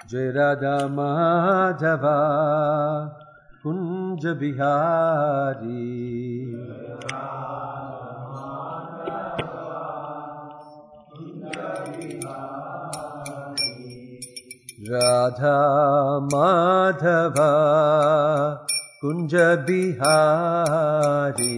जय राधा माधवा कुंज बिहारी राधा माधवा कुंज बिहारी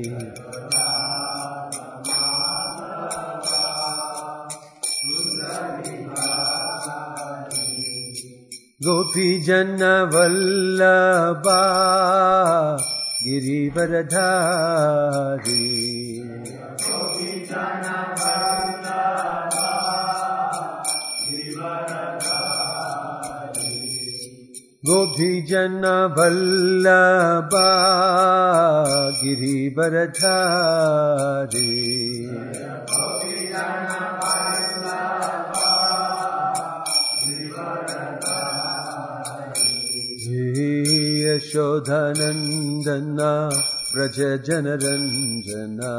गोपी जन वल्लभा गिरिवरधारी गोपी जन वल्लभा गिरिवरधारी यशोदानंदना व्रज जनरंजना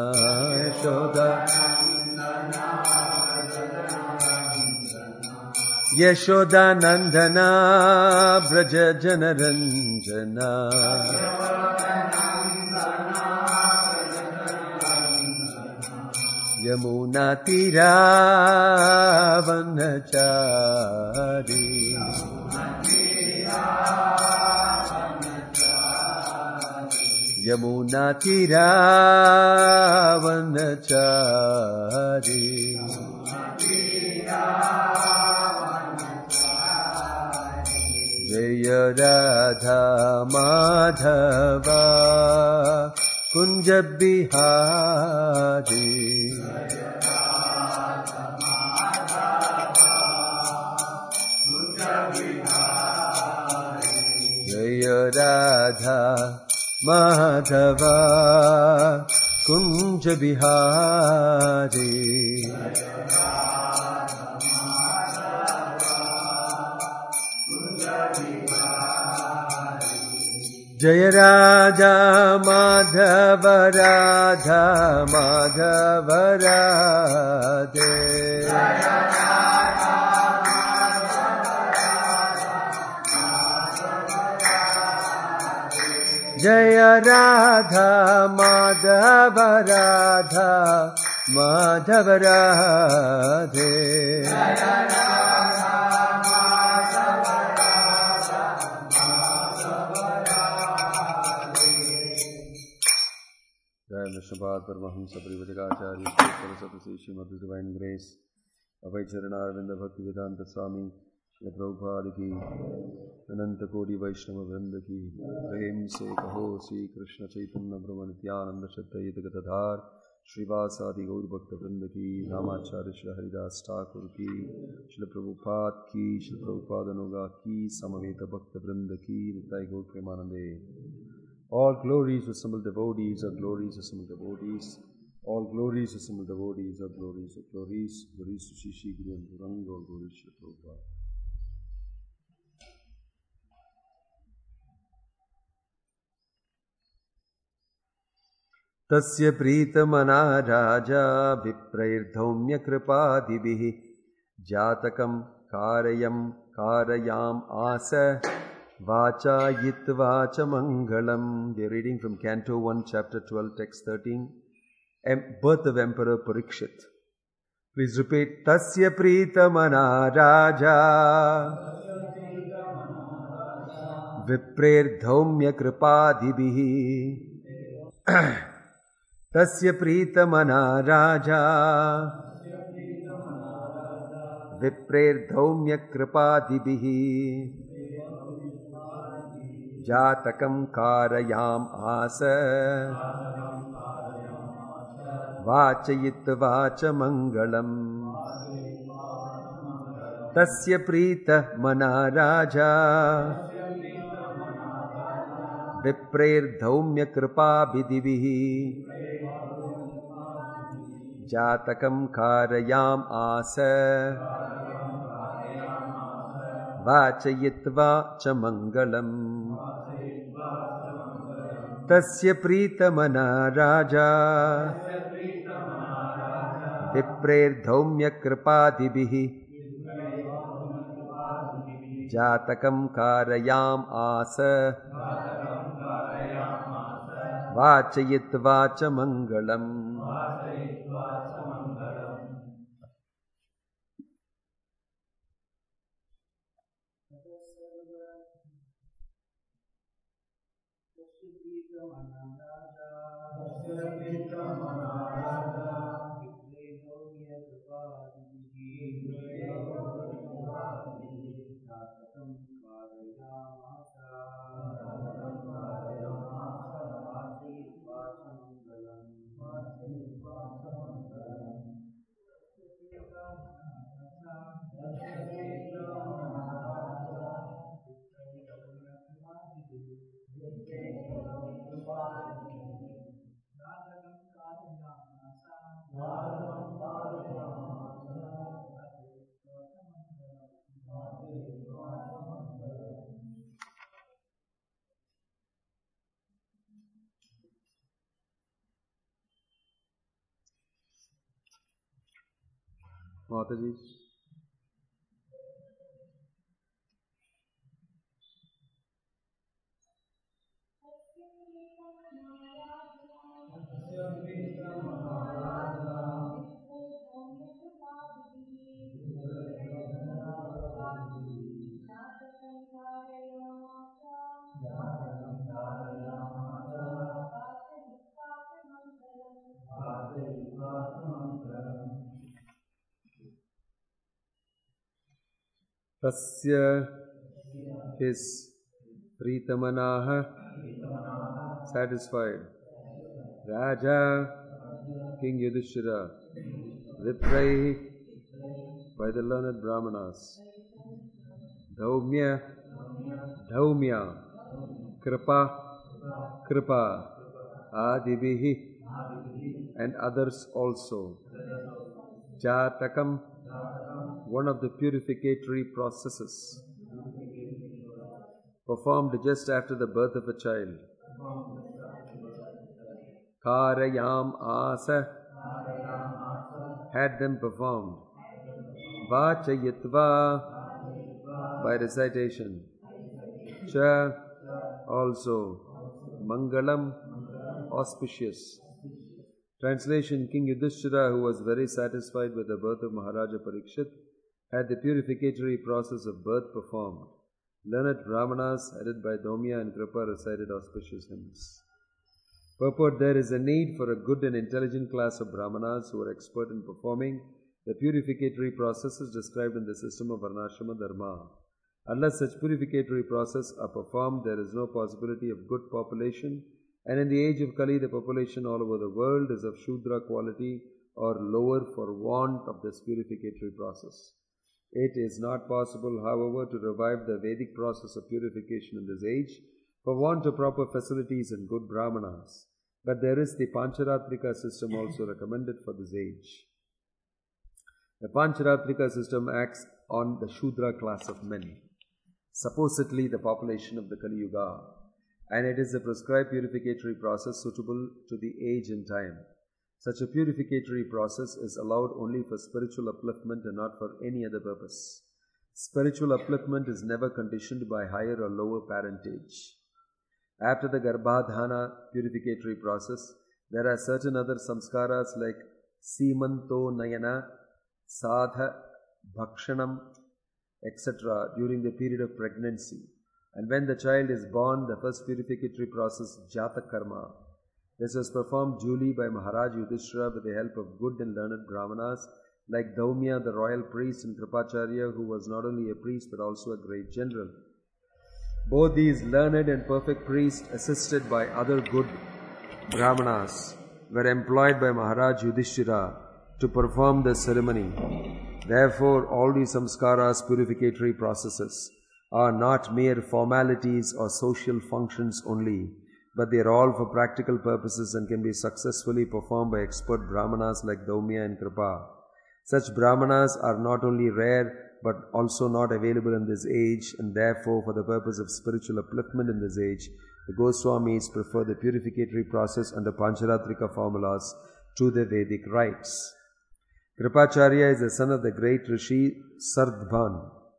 यशोदानंदना व्रज जनरंजना यमुना तीरावनचारी यमुना तीरावनचारी जय राधा माधवा कुंज बिहारी जय राधा माधवा कुंज बिहारी जय राधा माधव राधा माधव राधे जय राधा माधव राधा माधव राधे जय विष्णुपाद परमहंस परिव्राजकाचार्य सरस्वती श्रीमती डिवाइन ग्रेस अभय चरणारविंद भक्ति वेदांत स्वामी श्री प्रभुपाद की अनंत कोटि वैष्णव वृंद की प्रेम से कहो श्री कृष्ण चैतन्य प्रभु नित्यानंद सद्वैत गदाधर श्रीवासादि गौर भक्त वृंद की रामाचार्य श्री हरिदास ठाकुर की श्री प्रभुपाद अनुगा की समवेत भक्त वृंद की निताय गौर प्रेमानंदे। All glories to assembled devotees, all glories to assembled devotees, all glories to assembled devotees, all glories of glories, glories to Shri Guru and Gauranga, all glories to Prabhupada. तस्य प्रीतमना राजा विप्रैर्धौम्य कृपादिभिः जातकं कारयाम आस Vachayitva cha mangalam. We are reading from Canto 1, Chapter 12, Text 13. Birth of Emperor Parikshit. Please repeat. Tasya pritamana raja Viprer dhaumya kripadibhi. Tasya pritamana raja Viprer dhaumya kripadibhi. जातकं कारयाम आस वाचयित्वा च मंगलम् तस्य प्रीतः मना राजा विप्रेर्धौम्य कृपाभिधिभिः जातकं कारयाम आस वाचयित्वा च मंगलम् तस्य प्रीतमना राजा विप्रेर्धौम्य कृपादिभिः Jatakam karayam asa Vachayitva cha mangalam. Mataji. Tasya, his Pritamanaha, satisfied. Raja, King Yudhishthira, Vipraihi, by the learned Brahmanas. Dhaumya, Dhaumya, Kripa, Kripa, Adibihi, and others also. Jatakam, one of the purificatory processes performed just after the birth of a child. Karayam asa, had them performed. Vachayitva, by recitation. Cha, also. Mangalam, auspicious. Translation: King Yudhishthira, who was very satisfied with the birth of Maharaja Parikshit, had the purificatory process of birth performed. Learned Brahmanas, headed by Dhaumya and Kripa, recited auspicious hymns. Purport: there is a need for a good and intelligent class of Brahmanas who are expert in performing the purificatory processes described in the system of Varnashrama Dharma. Unless such purificatory processes are performed, there is no possibility of good population, and in the age of Kali, the population all over the world is of Shudra quality or lower for want of this purificatory process. It is not possible, however, to revive the Vedic process of purification in this age for want of proper facilities and good Brahmanas. But there is the Pancharatrika system also recommended for this age. The Pancharatrika system acts on the Shudra class of men, supposedly the population of the Kali Yuga, and it is a prescribed purificatory process suitable to the age and time. Such a purificatory process is allowed only for spiritual upliftment and not for any other purpose. Spiritual upliftment is never conditioned by higher or lower parentage. After the Garbhadhana purificatory process, there are certain other samskaras like Simanto Nayana, Sadha, Bhakshanam, etc. during the period of pregnancy. And when the child is born, the first purificatory process, Jata Karma. This was performed duly by Maharaj Yudhishthira with the help of good and learned Brahmanas like Dhaumya, the royal priest, and Kripacharya, who was not only a priest but also a great general. Both these learned and perfect priests, assisted by other good Brahmanas, were employed by Maharaj Yudhishthira to perform the ceremony. Therefore, all these samskaras, purificatory processes, are not mere formalities or social functions only, but they are all for practical purposes and can be successfully performed by expert Brahmanas like Dhaumya and Kripa. Such Brahmanas are not only rare but also not available in this age, and therefore for the purpose of spiritual upliftment in this age, the Goswamis prefer the purificatory process under Pancharatrika formulas to the Vedic rites. Kripacharya is the son of the great Rishi Sardbhan.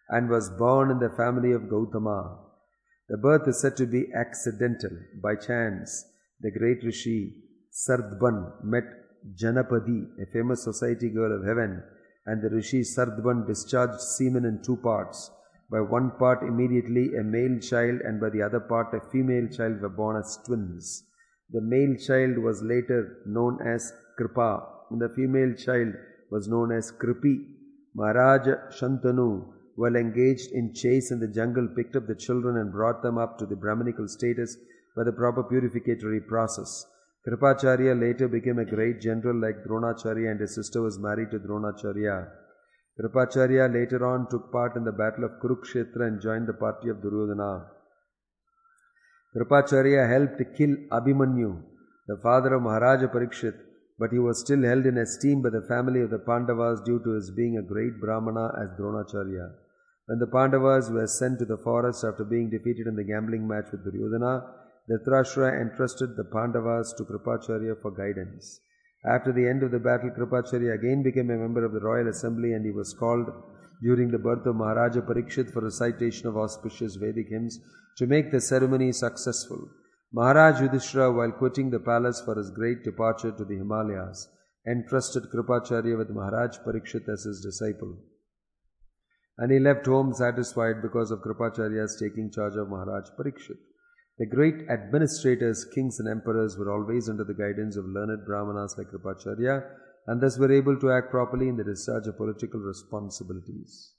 and was born in the family of Gautama. The birth is said to be accidental. By chance, the great Rishi Sardban met Janapadi, a famous society girl of heaven, and the Rishi Sardban discharged semen in two parts. By one part immediately a male child, and by the other part a female child were born as twins. The male child was later known as Kripa, and the female child was known as Kripi. Maharaja Shantanu, while engaged in chase in the jungle, picked up the children and brought them up to the Brahminical status by the proper purificatory process. Kripacharya later became a great general like Dronacharya, and his sister was married to Dronacharya. Kripacharya later on took part in the battle of Kurukshetra and joined the party of Duryodhana. Kripacharya helped kill Abhimanyu, the father of Maharaja Parikshit, but he was still held in esteem by the family of the Pandavas due to his being a great Brahmana as Dronacharya. When the Pandavas were sent to the forest after being defeated in the gambling match with Duryodhana, Dhritarashtra entrusted the Pandavas to Kripacharya for guidance. After the end of the battle, Kripacharya again became a member of the royal assembly, and he was called during the birth of Maharaja Parikshit for recitation of auspicious Vedic hymns to make the ceremony successful. Maharaj Yudhishthira, while quitting the palace for his great departure to the Himalayas, entrusted Kripacharya with Maharaj Parikshit as his disciple. And he left home satisfied because of Kripacharya's taking charge of Maharaj Parikshit. The great administrators, kings and emperors were always under the guidance of learned Brahmanas like Kripacharya, and thus were able to act properly in the discharge of political responsibilities.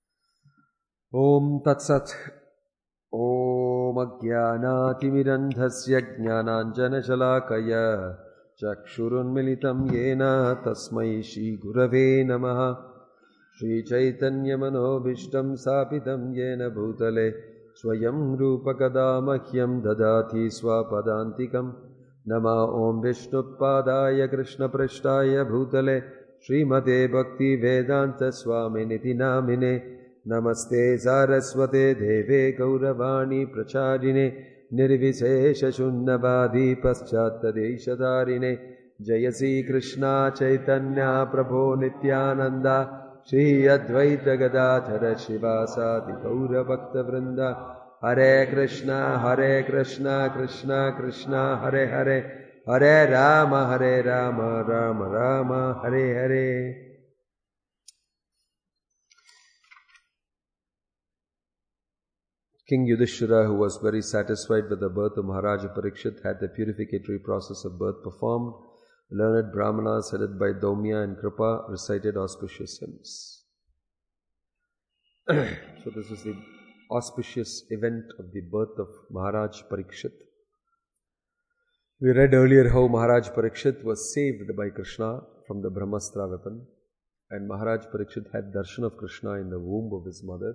Om Tat Sat. Om Ajnanatimirandhasya Jnananjana Shalakaya Chakshurunmilitam Yena Tasmai Shri Gurave Namaha Shri Chaitanya Manobhishtam Sapitam Yena Bhutale Swayam Rupakada Mahyam Dadati Swapadantikam Nama Om Vishnuppadaya Krishna Prishtaya Bhutale Srimate Bhakti Vedanta Swami Niti Namine Namaste Saraswate Deve Gauravani Pracharine Nirvisesha Shunnavadi Paschatadeshadarine Jayasi Krishna Chaitanya Prabhu Nityananda Shri Advaita Gadadhara Shivasadi Gaura Bhakta Vrinda Hare Krishna Krishna Krishna Hare Hare Hare Rama Rama Rama Hare Hare. King Yudhishthira, who was very satisfied with the birth of Maharaja Parikshit, had the purificatory process of birth performed. Learned Brahmanas headed by Daumya and Kripa recited auspicious hymns. So this is the auspicious event of the birth of Maharaj Parikshit. We read earlier how Maharaj Parikshit was saved by Krishna from the Brahmastra weapon, and Maharaj Parikshit had darshan of Krishna in the womb of his mother.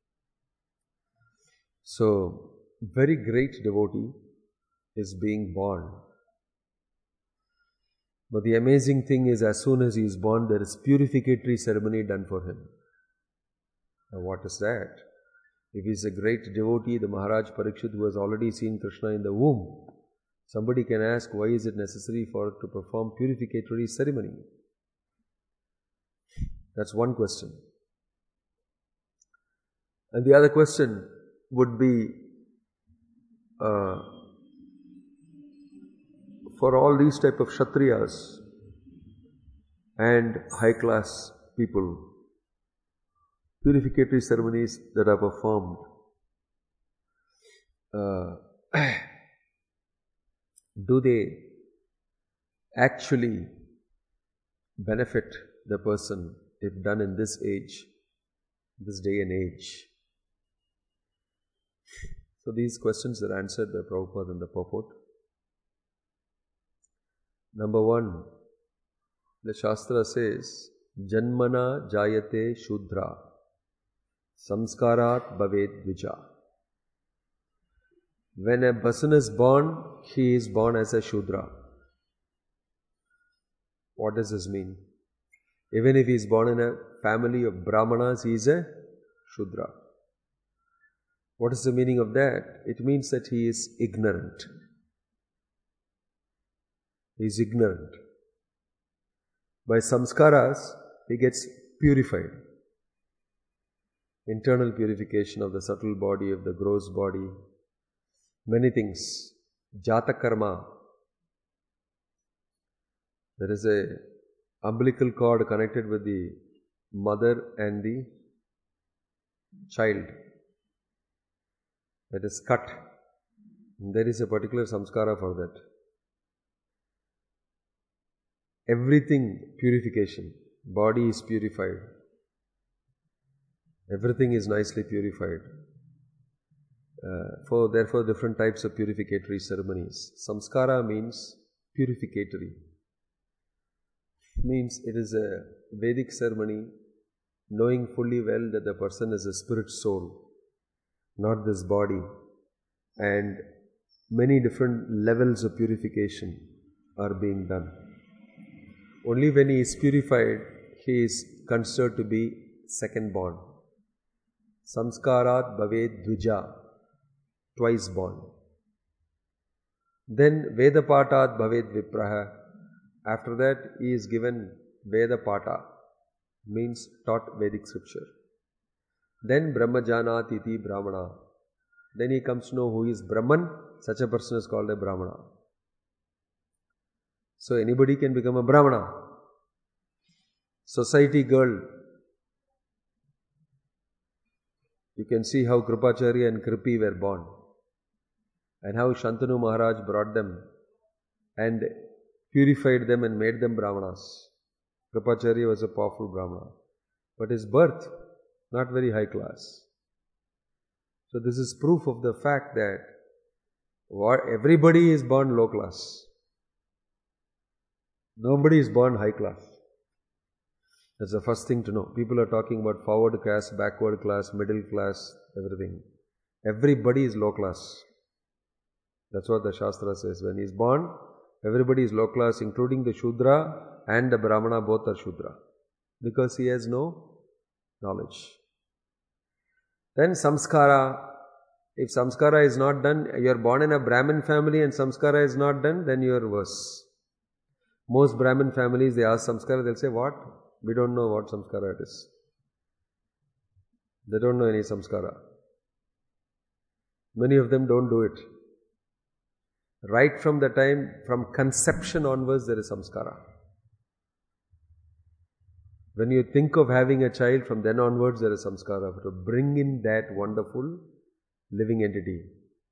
So, very great devotee is being born. But the amazing thing is, as soon as he is born, there is purificatory ceremony done for him. Now what is that? If he is a great devotee, the Maharaj Parikshit, who has already seen Krishna in the womb, somebody can ask, why is it necessary for to perform purificatory ceremony? That's one question. And the other question would be, for all these type of Kshatriyas and high class people, purificatory ceremonies that are performed, do they actually benefit the person if done in this age, this day and age? So these questions are answered by Prabhupada in the purport. Number one, the Shastra says, Janmana jayate shudra, samskarat bhaved dvija. When a person is born, he is born as a shudra. What does this mean? Even if he is born in a family of Brahmanas, he is a shudra. What is the meaning of that? It means that he is ignorant. He is ignorant. By samskaras, he gets purified. internal purification of the subtle body, of the gross body, many things. Jata karma. There is a umbilical cord connected with the mother and the child that is cut. There is a particular samskara for that. Everything purification. Body is purified. Everything is nicely purified. Therefore, different types of purificatory ceremonies. Samskara means purificatory. Means it is a Vedic ceremony, knowing fully well that the person is a spirit soul, not this body, and many different levels of purification are being done. Only when he is purified, he is considered to be second born. Samskarat bhaved dvija, twice born. Then Vedapatat bhaved vipraha. After that, he is given Vedapata, means taught Vedic scripture. Then Brahmajanat iti Brahmana. Then he comes to know who is Brahman. Such a person is called a Brahmana. So anybody can become a Brahmana. Society girl. You can see how Kripacharya and Kripi were born, and how Shantanu Maharaj brought them and purified them and made them Brahmanas. Kripacharya was a powerful Brahmana, but his birth, not very high class. So this is proof of the fact that everybody is born low class. Nobody is born high class. That's the first thing to know. People are talking about forward class, backward class, middle class, everything. Everybody is low class. That's what the Shastra says. When he is born, everybody is low class, including the Shudra and the Brahmana, both are Shudra, because he has no knowledge. Then samskara. If samskara is not done, you are born in a Brahmin family and samskara is not done, then you are worse. Most Brahmin families, they ask samskara, they'll say, what? We don't know what samskara it is. They don't know any samskara. Many of them don't do it. Right from the time, from conception onwards, there is samskara. When you think of having a child, from then onwards, there is samskara to bring in that wonderful living entity.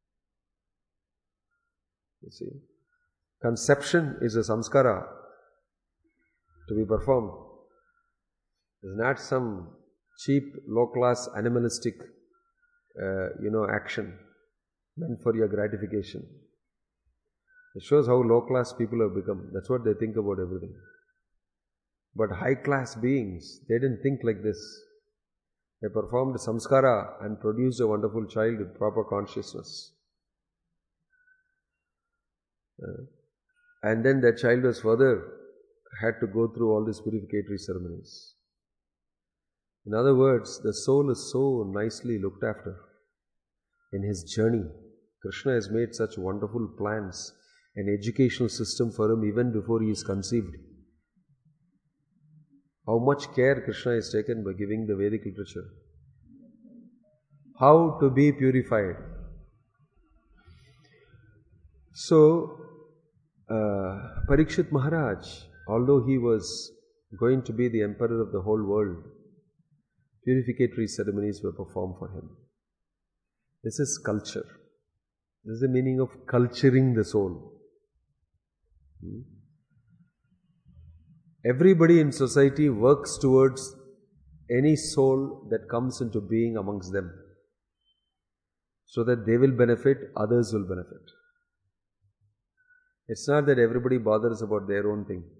You see, conception is a samskara to be performed. It's not some cheap, low-class, animalistic, action meant for your gratification. It shows how low-class people have become. That's what they think about everything. But high-class beings, they didn't think like this. They performed samskara and produced a wonderful child with proper consciousness. And then that child was further had to go through all these purificatory ceremonies. In other words, the soul is so nicely looked after in his journey. Krishna has made such wonderful plans, an educational system for him even before he is conceived. How much care Krishna has taken by giving the Vedic literature. How to be purified. So, Parikshit Maharaj, although he was going to be the emperor of the whole world, purificatory ceremonies were performed for him. This is culture. This is the meaning of culturing the soul. Everybody in society works towards any soul that comes into being amongst them, so that they will benefit, others will benefit. It's not that everybody bothers about their own thing.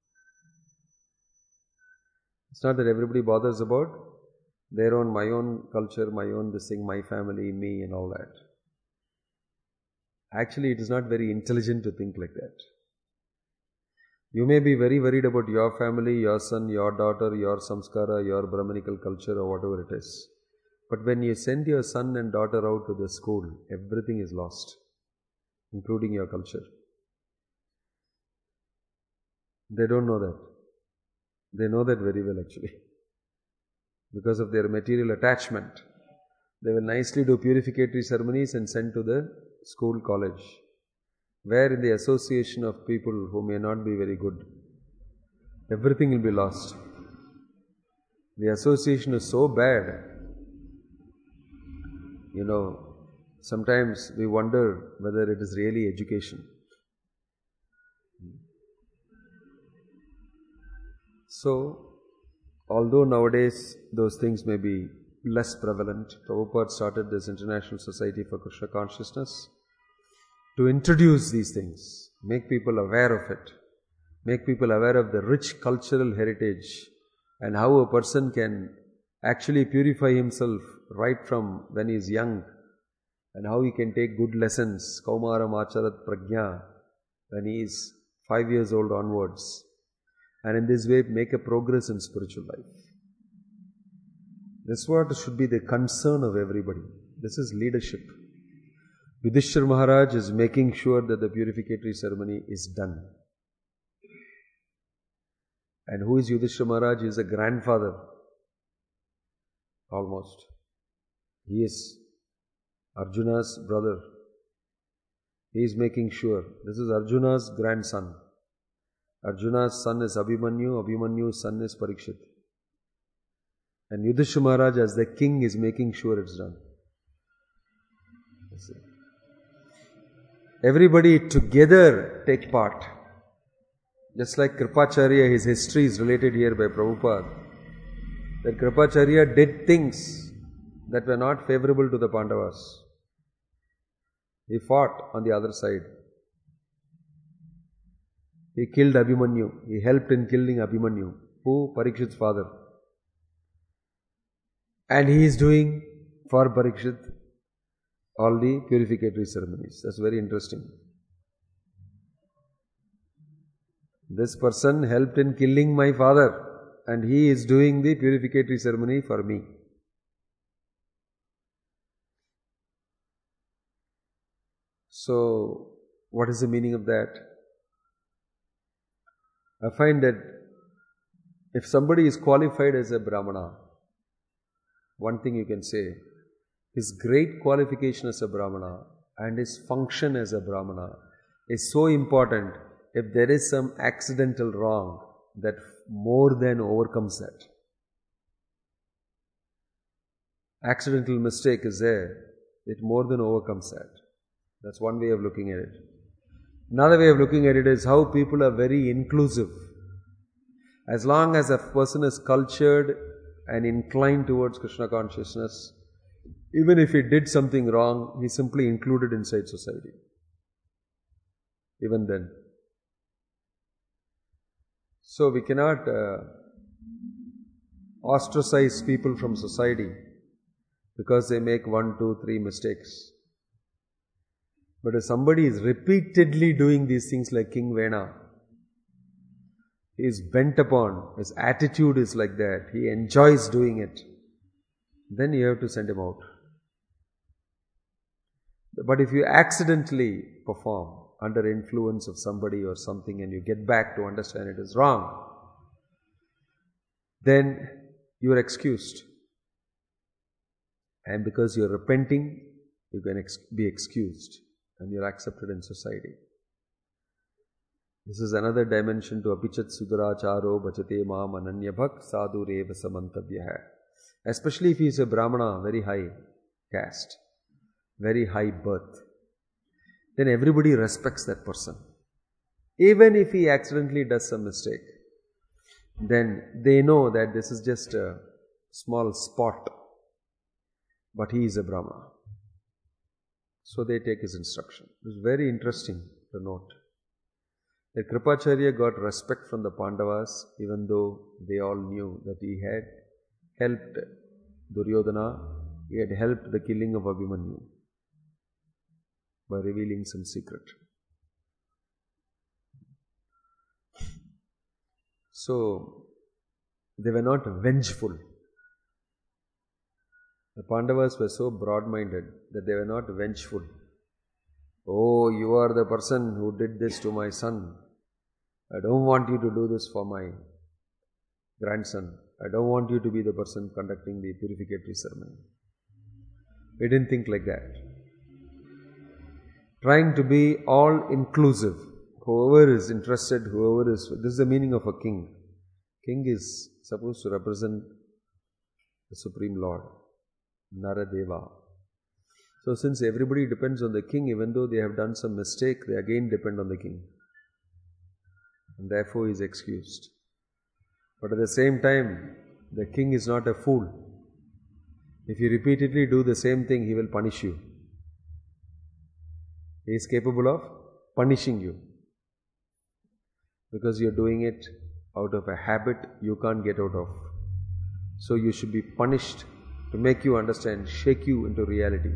It's not that everybody bothers about their own, my own culture, my own this thing, my family, me and all that. Actually, it is not very intelligent to think like that. You may be very worried about your family, your son, your daughter, your samskara, your Brahmanical culture or whatever it is. But when you send your son and daughter out to the school, everything is lost, including your culture. They don't know that. They know that very well actually. because of their material attachment. They will nicely do purificatory ceremonies and send to the school, college, where in the association of people who may not be very good, everything will be lost. The association is so bad, sometimes we wonder whether it is really education. So, although nowadays those things may be less prevalent, Prabhupada started this International Society for Krishna Consciousness to introduce these things, make people aware of it, make people aware of the rich cultural heritage and how a person can actually purify himself right from when he is young, and how he can take good lessons, Kaumaram Acharat Prajna, when he is 5 years old onwards, and in this way make a progress in spiritual life. This is what should be the concern of everybody. This is leadership. Yudhishthira Maharaj is making sure that the purificatory ceremony is done. And who is Yudhishthira Maharaj? He is a grandfather. Almost. He is Arjuna's brother. He is making sure. This is Arjuna's grandson. Arjuna's son is Abhimanyu. Abhimanyu's son is Parikshit. And Yudhishthira Maharaj as the king is making sure it's done. Everybody together take part. Just like Kripacharya, his history is related here by Prabhupada. That Kripacharya did things that were not favorable to the Pandavas. He fought on the other side. He killed Abhimanyu. He helped in killing Abhimanyu, who Parikshit's father. And he is doing for Parikshit all the purificatory ceremonies. That's very interesting. This person helped in killing my father, and he is doing the purificatory ceremony for me. So, what is the meaning of that? I find that if somebody is qualified as a Brahmana, one thing you can say, his great qualification as a Brahmana and his function as a Brahmana is so important. If there is some accidental wrong, that more than overcomes that. Accidental mistake is there, it more than overcomes that. That's one way of looking at it. Another way of looking at it is how people are very inclusive. As long as a person is cultured and inclined towards Krishna consciousness, even if he did something wrong, he simply included inside society. Even then. So we cannot ostracize people from society because they make 1, 2, 3 mistakes. But if somebody is repeatedly doing these things like King Vena, he is bent upon, his attitude is like that, he enjoys doing it, then you have to send him out. But if you accidentally perform under influence of somebody or something and you get back to understand it is wrong, then you are excused. And because you are repenting, you can be excused and you are accepted in society. This is another dimension to apichat suduracharo bhajate maam ananyabhak sadhu reva samantabhyah. Especially if he is a Brahmana, very high caste, very high birth, then everybody respects that person. Even if he accidentally does some mistake, then they know that this is just a small spot, but he is a Brahmana. So they take his instruction. It is very interesting to note that Kripacharya got respect from the Pandavas even though they all knew that he had helped Duryodhana, he had helped the killing of Abhimanyu by revealing some secret. So, they were not vengeful. The Pandavas were so broad-minded that they were not vengeful. Oh, you are the person who did this to my son. I don't want you to do this for my grandson. I don't want you to be the person conducting the purificatory ceremony. We didn't think like that. Trying to be all inclusive. Whoever is interested, this is the meaning of a king. King is supposed to represent the Supreme Lord, Naradeva. So since everybody depends on the king, even though they have done some mistake, they again depend on the king. And therefore he is excused. But at the same time, the king is not a fool. If you repeatedly do the same thing, he will punish you. He is capable of punishing you. Because you are doing it out of a habit you can't get out of. So you should be punished to make you understand, shake you into reality.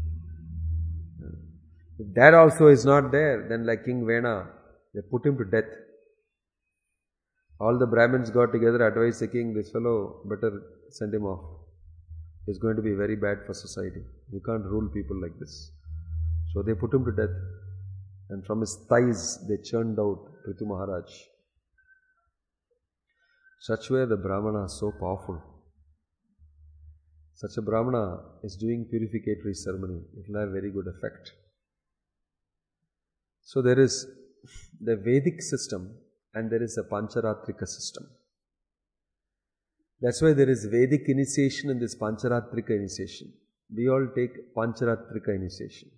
If that also is not there, then like King Vena, they put him to death. All the Brahmins got together, advised the king, this fellow, better send him off. He's going to be very bad for society. You can't rule people like this. So they put him to death. And from his thighs, they churned out Ritu Maharaj. Such were the Brahmana so powerful. Such a Brahmana is doing purificatory ceremony. It will have very good effect. So there is the Vedic system and there is a Pancharatrika system. That's why there is Vedic initiation and this Pancharatrika initiation. We all take Pancharatrika initiation.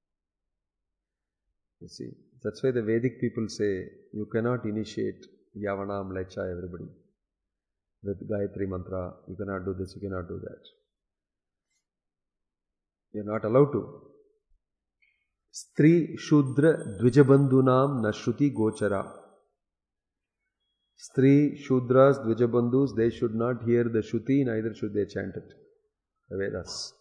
You see, that's why the Vedic people say you cannot initiate Yavana, Mlecha, everybody with Gayatri Mantra. You cannot do this, you cannot do that. You are not allowed to. Stri Shudra Dvijabandhunam Nashruti Gochara. Stri Shudras Dvijabandhus, they should not hear the Shruti, neither should they chant it. The Vedas.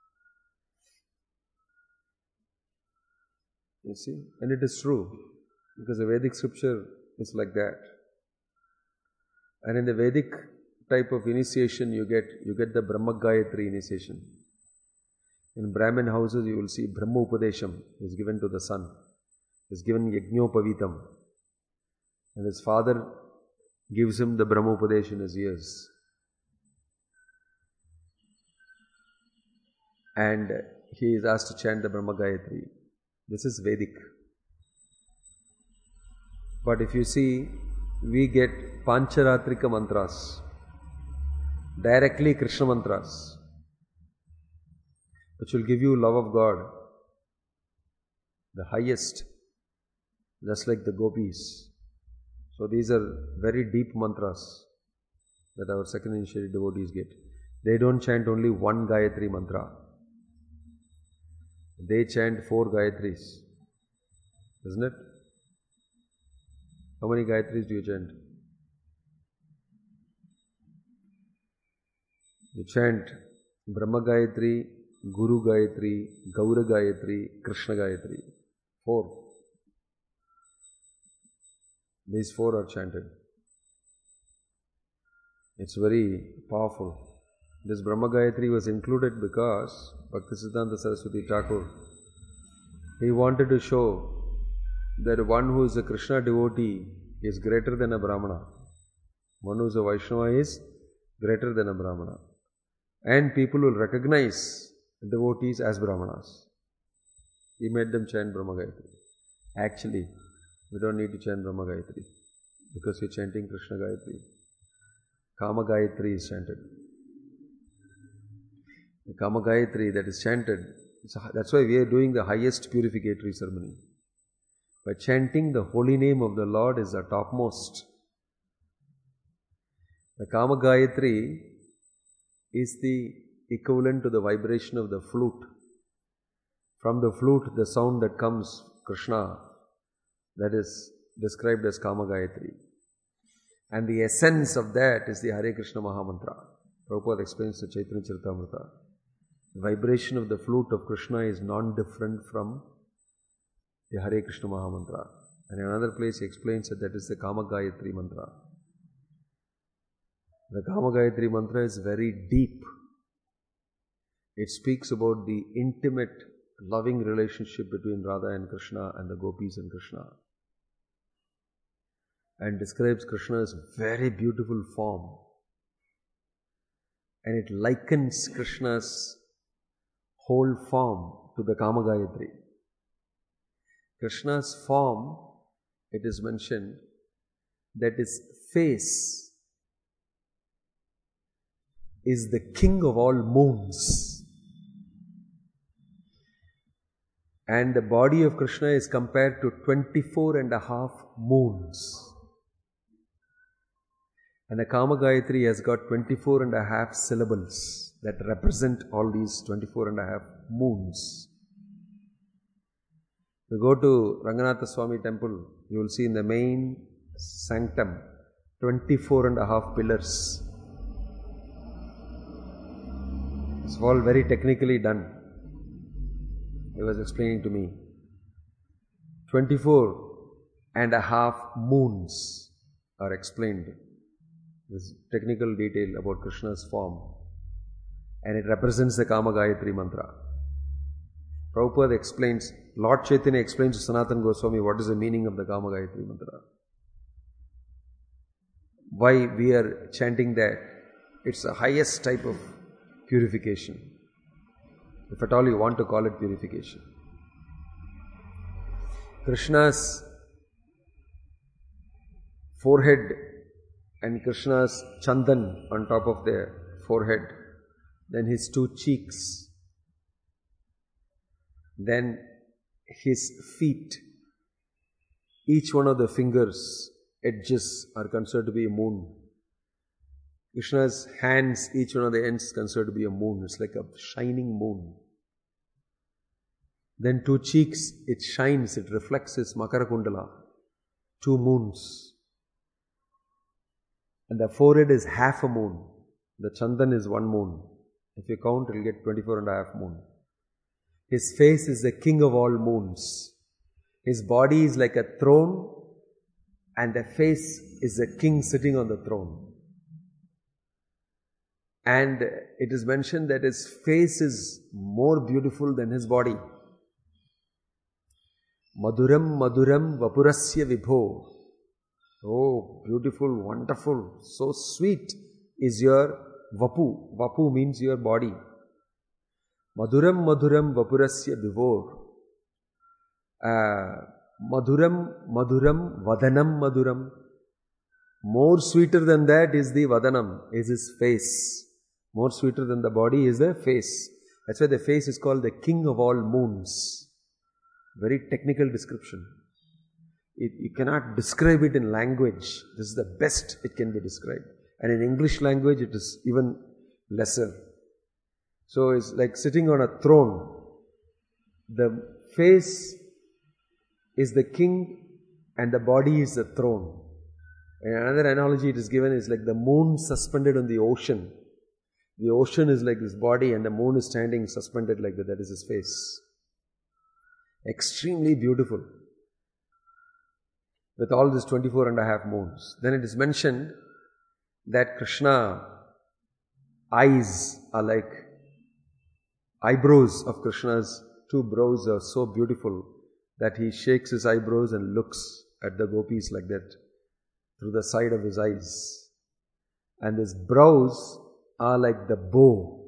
You see? And it is true. Because the Vedic scripture is like that. And in the Vedic type of initiation, you get the Brahma Gayatri initiation. In Brahmin houses, you will see Brahma Upadesham is given to the son. Is given Yajnopavitam. And his father gives him the Brahma Upadesh in his ears. And he is asked to chant the Brahma Gayatri. This is Vedic. But if you see, we get Pancharatrika mantras. Directly Krishna mantras. Which will give you love of God. The highest. Just like the gopis. So these are very deep mantras that our second initiated devotees get. They don't chant only one Gayatri mantra. They chant 4 Gayatris. Isn't it? How many Gayatris do you chant? You chant Brahma Gayatri, Guru Gayatri, Gaura Gayatri, Krishna Gayatri. 4. These 4 are chanted. It's very powerful. This Brahma Gayatri was included because Bhaktisiddhanta Saraswati Thakur, he wanted to show that one who is a Krishna devotee is greater than a Brahmana. One who is a Vaishnava is greater than a Brahmana. And people will recognize devotees as Brahmanas. He made them chant Brahma Gayatri. Actually, we don't need to chant Brahma Gayatri because you're chanting Krishna Gayatri. Kama Gayatri is chanted. The Kama Gayatri that is chanted, that's why we are doing the highest purificatory ceremony. By chanting the holy name of the Lord is the topmost. The Kama Gayatri is the equivalent to the vibration of the flute. From the flute, the sound that comes, Krishna, that is described as Kama Gayatri. And the essence of that is the Hare Krishna Mahamantra. Prabhupada explains the Chaitanya Charitamrita. The vibration of the flute of Krishna is non-different from the Hare Krishna Mahamantra. And in another place he explains that is the Kama Gayatri Mantra. The Kama Gayatri Mantra is very deep. It speaks about the intimate, loving relationship between Radha and Krishna and the gopis and Krishna. And describes Krishna's very beautiful form. and it likens Krishna's whole form to the Kama Gayatri. Krishna's form, it is mentioned that his face is the king of all moons. And the body of Krishna is compared to 24 and a half moons. And the Kama Gayatri has got 24 and a half syllables that represent all these 24 and a half moons. You go to Ranganatha Swami temple, you will see in the main sanctum 24 and a half pillars. It's all very technically done. He was explaining to me. 24 and a half moons are explained. This technical detail about Krishna's form. And it represents the Kama Gayatri mantra. Prabhupada explains, Lord Chaitanya explains to Sanatana Goswami what is the meaning of the Kama Gayatri mantra. Why we are chanting that? It's the highest type of purification. If at all you want to call it purification. Krishna's forehead and Krishna's chandan on top of the forehead, then his two cheeks, then his feet, each one of the fingers, edges are considered to be a moon. Krishna's hands, each one of the ends is considered to be a moon. It's like a shining moon. Then two cheeks, it shines, it reflects its Makara Kundala. Two moons. And the forehead is half a moon. The Chandan is one moon. If you count, it will get 24 and a half moon. His face is the king of all moons. His body is like a throne, and the face is the king sitting on the throne. And it is mentioned that his face is more beautiful than his body. Madhuram Madhuram Vapurasya Vibho. Oh, beautiful, wonderful, so sweet is your Vapu. Vapu means your body. Madhuram Madhuram Vapurasya Vibho. Madhuram Madhuram Vadanam Madhuram. More sweeter than that is the Vadanam, is his face. More sweeter than the body is the face. That's why the face is called the king of all moons. Very technical description. You cannot describe it in language. This is the best it can be described. And in English language it is even lesser. So it's like sitting on a throne. The face is the king and the body is the throne. And another analogy it is given is like the moon suspended on the ocean. The ocean is like this body and the moon is standing suspended like that. That is his face. Extremely beautiful. With all these 24 and a half moons. Then it is mentioned that Krishna eyes are like eyebrows of Krishna's two brows are so beautiful that he shakes his eyebrows and looks at the gopis like that through the side of his eyes. And his brows are like the bow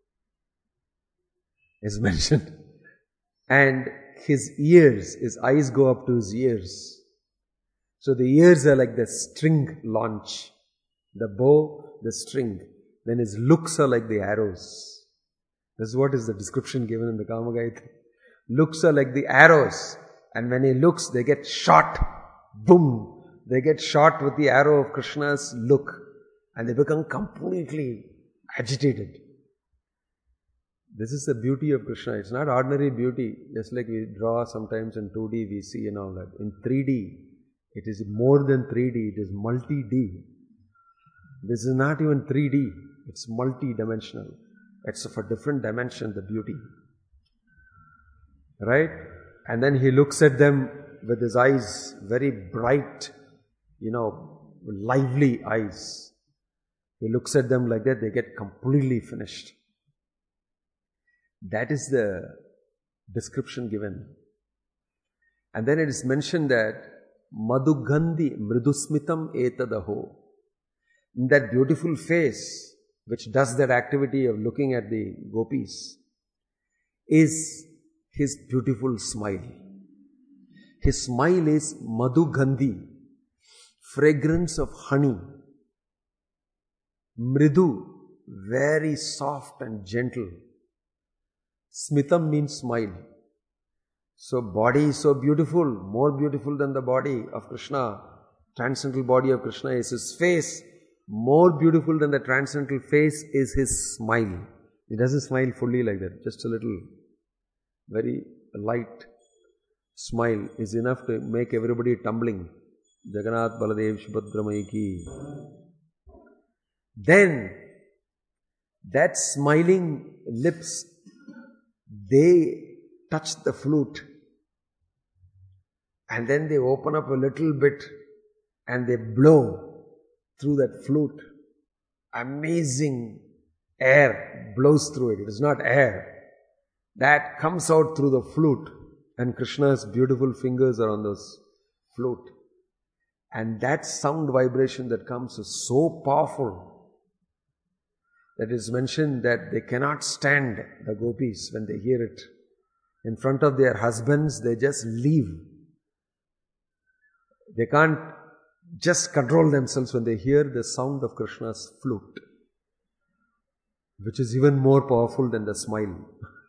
is mentioned. And his ears, his eyes go up to his ears. So the ears are like the string launch. The bow, the string. Then his looks are like the arrows. This is what is the description given in the Kama Gayatri. Looks are like the arrows. And when he looks, they get shot. Boom! They get shot with the arrow of Krishna's look. And they become completely agitated. This is the beauty of Krishna. It's not ordinary beauty. Just like we draw sometimes in 2D, we see and all that. In 3D, it is more than 3D. It is multi-D. This is not even 3D. It's multi-dimensional. It's of a different dimension, the beauty. Right? And then he looks at them with his eyes, very bright, lively eyes. He looks at them like that, they get completely finished. That is the description given. And then it is mentioned that Madhugandhi Mridusmitam Etadaho. In that beautiful face, which does that activity of looking at the gopis, is his beautiful smile. His smile is madhu gandhi, fragrance of honey. Mridu, very soft and gentle. Smitham means smile. So body is so beautiful, more beautiful than the body of Krishna. Transcendental body of Krishna is his face. More beautiful than the transcendental face is his smile. He doesn't smile fully like that. Just a little, very light smile is enough to make everybody tumbling. Jagannath Baladev Subhadra ki. Then, that smiling lips, they touch the flute. And then they open up a little bit and they blow through that flute. Amazing air blows through it. It is not air. That comes out through the flute. And Krishna's beautiful fingers are on those flute. And that sound vibration that comes is so powerful that is mentioned that they cannot stand, the gopis, when they hear it. In front of their husbands, they just leave. They can't just control themselves when they hear the sound of Krishna's flute, which is even more powerful than the smile.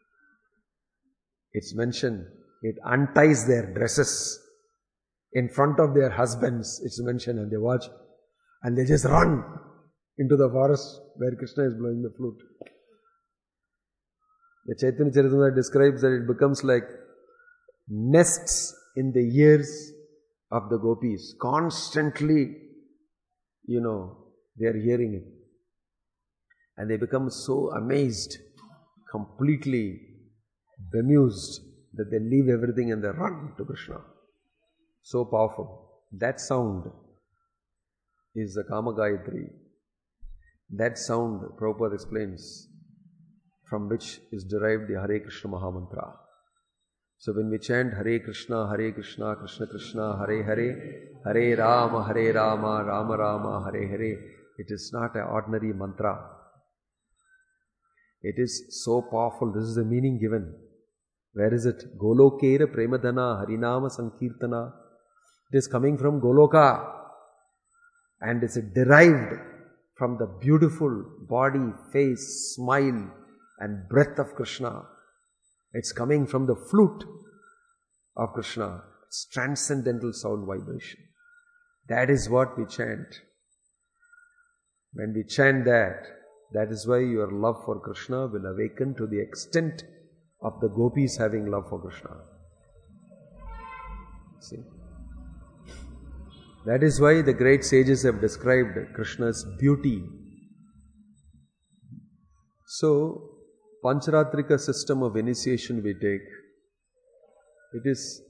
It's mentioned, it unties their dresses in front of their husbands, it's mentioned, and they watch, and they just run into the forest where Krishna is blowing the flute. The Chaitanya Charitamrita describes that it becomes like nests in the ears of the gopis. Constantly, they are hearing it. And they become so amazed, completely bemused, that they leave everything and they run to Krishna. So powerful. That sound is the Kama Gayatri. That sound, Prabhupada explains, from which is derived the Hare Krishna Mahamantra. So when we chant Hare Krishna, Krishna Krishna, Hare Hare, Hare Rama, Rama Rama, Hare Hare, it is not an ordinary mantra. It is so powerful. This is the meaning given. Where is it? Golokera Premadhana Harinama Sankirtana. It is coming from Goloka and is derived from the beautiful body, face, smile and breath of Krishna. It's coming from the flute of Krishna. It's transcendental sound vibration. That is what we chant. When we chant that, that is why your love for Krishna will awaken to the extent of the gopis having love for Krishna. See? That is why the great sages have described Krishna's beauty. So, Pancharatrika system of initiation we take, it is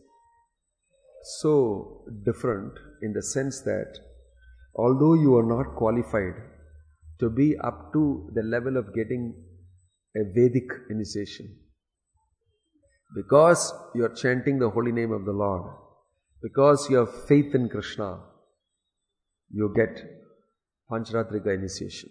so different in the sense that although you are not qualified to be up to the level of getting a Vedic initiation, because you are chanting the holy name of the Lord, because you have faith in Krishna, you get Pancharatrika initiation.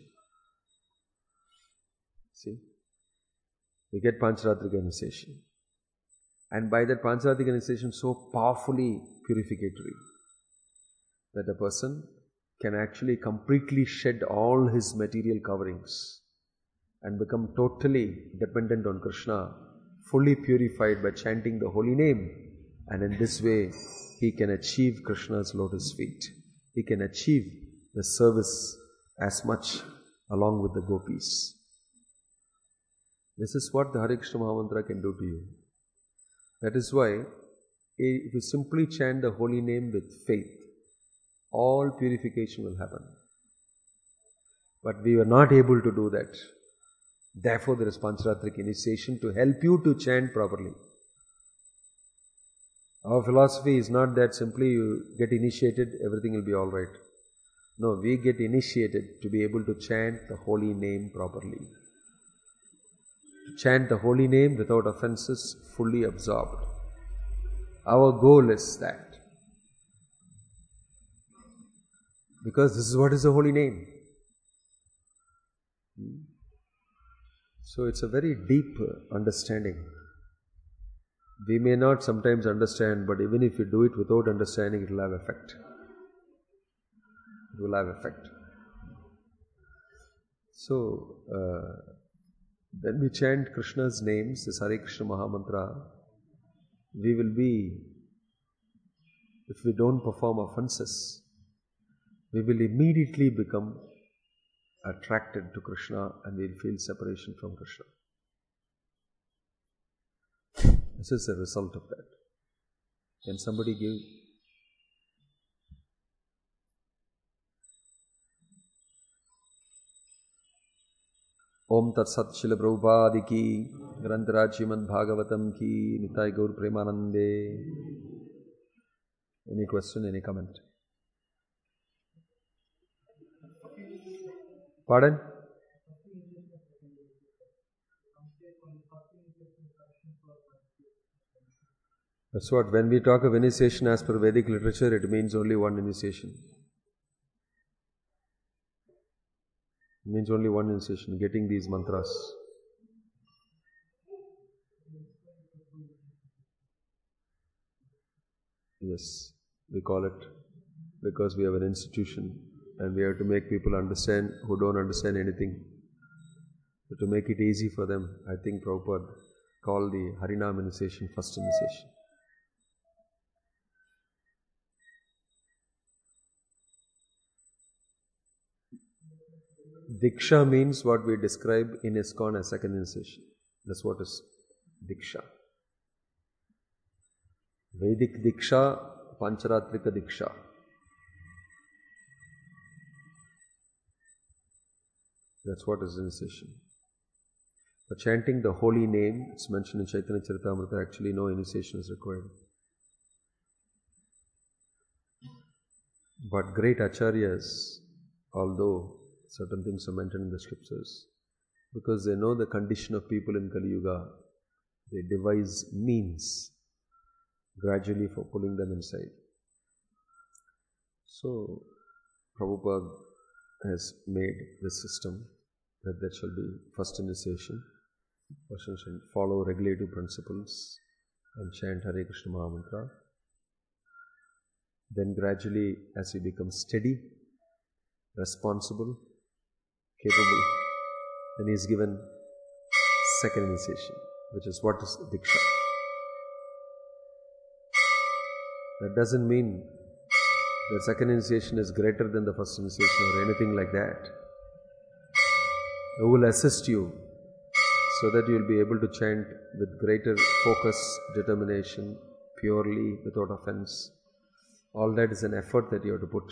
See? You get Pancharatrika initiation. And by that Pancharatrika initiation, so powerfully purificatory, that a person can actually completely shed all his material coverings and become totally dependent on Krishna, fully purified by chanting the holy name. And in this way, he can achieve Krishna's lotus feet. He can achieve the service as much along with the gopis. This is what the Hare Krishna Mahamantra can do to you. That is why, if you simply chant the holy name with faith, all purification will happen. But we were not able to do that. Therefore, there is Pancharatrika initiation to help you to chant properly. Our philosophy is not that simply you get initiated, everything will be alright. No, we get initiated to be able to chant the holy name properly. To chant the holy name without offenses, fully absorbed. Our goal is that. Because this is what is the holy name. So it's a very deep understanding. We may not sometimes understand, but even if you do it without understanding, it will have effect. It will have effect. So, when we chant Krishna's names, this Hare Krishna Mahamantra, we will be, if we don't perform offenses, we will immediately become attracted to Krishna and we'll feel separation from Krishna. This is the result of that. Can somebody give? Om Tat Sat Srila Prabhupada ki, Grantaraj Srimad Bhagavatam ki, Nitai Gaur Premanande. Any question, any comment? Pardon? That's what, when we talk of initiation as per Vedic literature, it means only one initiation. It means only one initiation, getting these mantras. Yes, we call it because we have an institution and we have to make people understand who don't understand anything. So to make it easy for them, I think Prabhupada called the Harinam initiation first initiation. Diksha means what we describe in ISKCON as second initiation. That's what is Diksha. Vedic Diksha, Pancharatrika Diksha. That's what is initiation. For chanting the holy name, it's mentioned in Chaitanya Charitamrita, actually no initiation is required. But great acharyas, although certain things are mentioned in the scriptures, because they know the condition of people in Kali Yuga, they devise means gradually for pulling them inside. So, Prabhupada has made this system that there shall be first initiation, person shall follow regulative principles and chant Hare Krishna Mahamantra. Then gradually, as he becomes steady, responsible, capable, then he is given second initiation, which is what is Diksha. That doesn't mean the second initiation is greater than the first initiation or anything like that. It will assist you so that you will be able to chant with greater focus, determination, purely, without offense. All that is an effort that you have to put.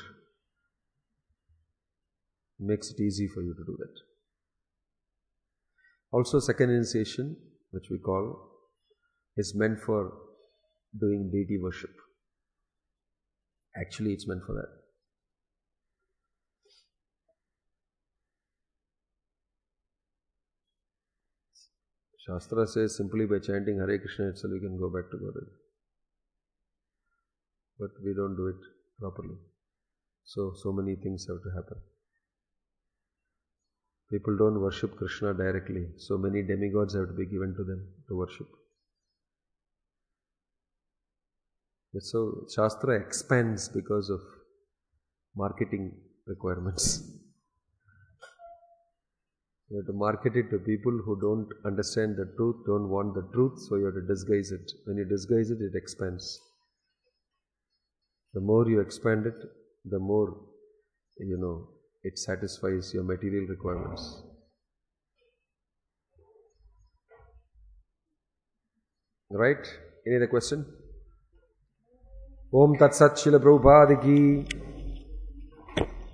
It makes it easy for you to do that. Also, second initiation, which we call, is meant for doing deity worship. Actually, it's meant for that. Shastra says simply by chanting Hare Krishna itself we can go back to Godhead. But we don't do it properly. So many things have to happen. People don't worship Krishna directly. So many demigods have to be given to them to worship. So Shastra expands because of marketing requirements. You have to market it to people who don't understand the truth, don't want the truth, so you have to disguise it. When you disguise it, it expands. The more you expand it, the more, it satisfies your material requirements. Right? Any other question? Om Tat Sat Srila Prabhupada ki